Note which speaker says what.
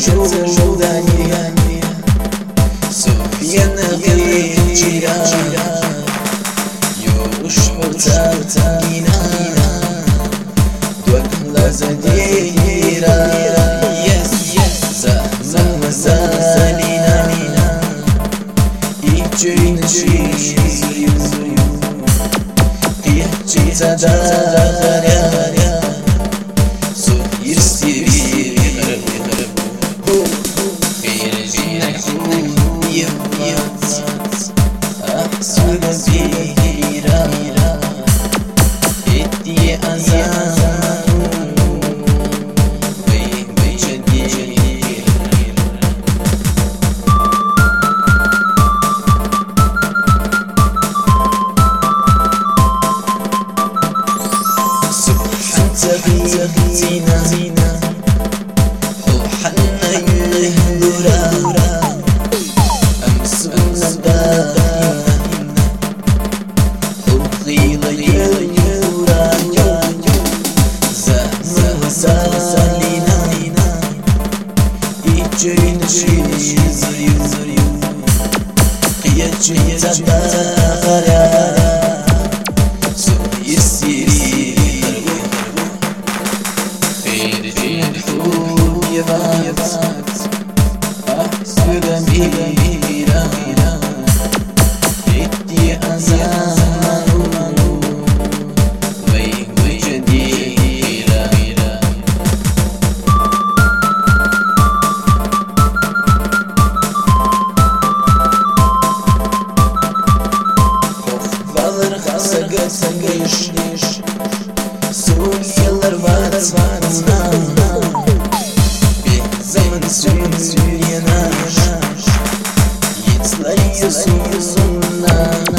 Speaker 1: ожидания Современная вечеря Юж Пурцатина Только глаза дейра Залина И чуйна шизрю Киячица даря زينة وحنا يهدورا أمسونا دائما وطيلة يهدورا زمن وسالينا يجينا شيزريو قيادشي تدارا Сюда мира Эти азаману Твоих выжидира Bağlar sagış Suriyeler var Zaman sürüyene Yiğitler yüzüne